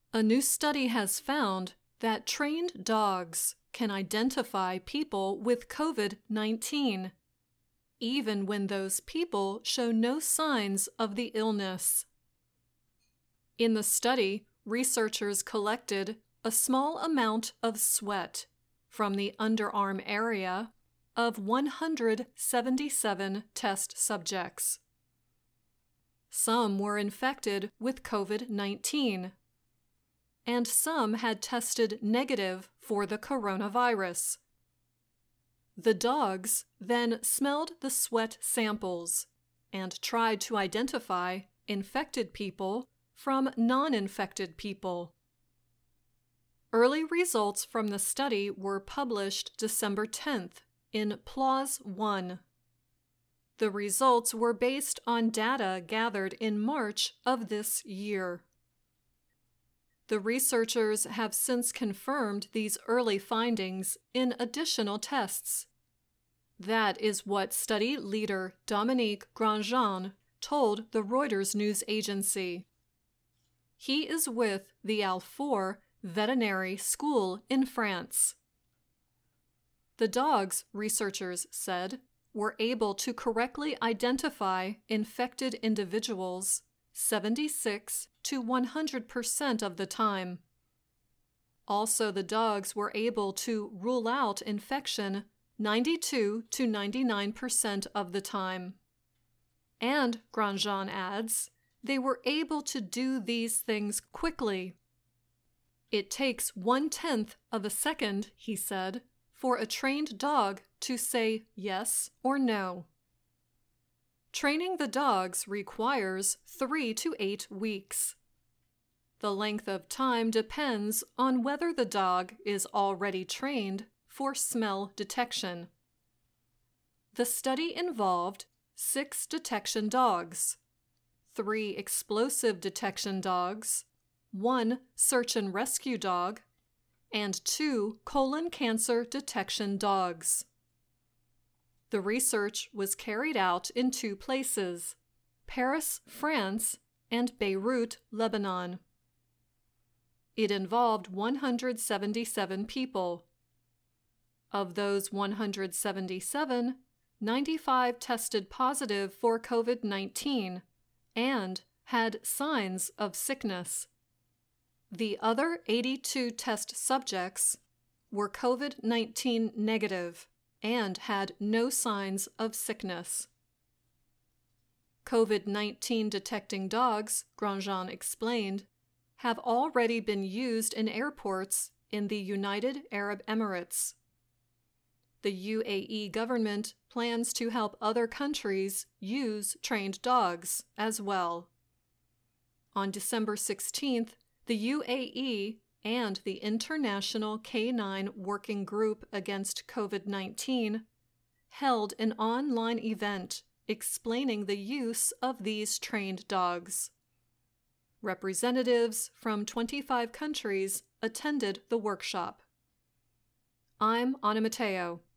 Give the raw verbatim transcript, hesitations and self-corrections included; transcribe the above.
A new study has found that trained dogs can identify people with COVID nineteen, even when those people show no signs of the illness. In the study, researchers collected a small amount of sweat from the underarm area of one hundred seventy-seven test subjects. Some were infected with COVID nineteen, and some had tested negative for the coronavirus. The dogs then smelled the sweat samples and tried to identify infected people from non-infected people. Early results from the study were published December tenth in PLOS One. The results were based on data gathered in March of this year. The researchers have since confirmed these early findings in additional tests. That is what study leader Dominique Grandjean told the Reuters news agency. He is with the Alfort Veterinary School in France. The dogs, researchers said, were able to correctly identify infected individuals seventy-six to one hundred percent of the time. Also, the dogs were able to rule out infection ninety-two to ninety-nine percent of the time. And, Grandjean adds, they were able to do these things quickly. It takes one-tenth of a second, he said, for a trained dog to say yes or no. Training the dogs requires three to eight weeks. The length of time depends on whether the dog is already trained for smell detection. The study involved six detection dogs, three explosive detection dogs, one search and rescue dog, and two colon cancer detection dogs. The research was carried out in two places, Paris, France, and Beirut, Lebanon. It involved one hundred seventy-seven people. Of those one hundred seventy-seven, ninety-five tested positive for COVID nineteen and had signs of sickness. The other eighty-two test subjects were COVID nineteen negative and had no signs of sickness. COVID nineteen detecting dogs, Grandjean explained, have already been used in airports in the United Arab Emirates. The U A E government plans to help other countries use trained dogs as well. On December sixteenth, the U A E and the International Canine Working Group Against COVID nineteen held an online event explaining the use of these trained dogs. Representatives from twenty-five countries attended the workshop. I'm Anna Matteo.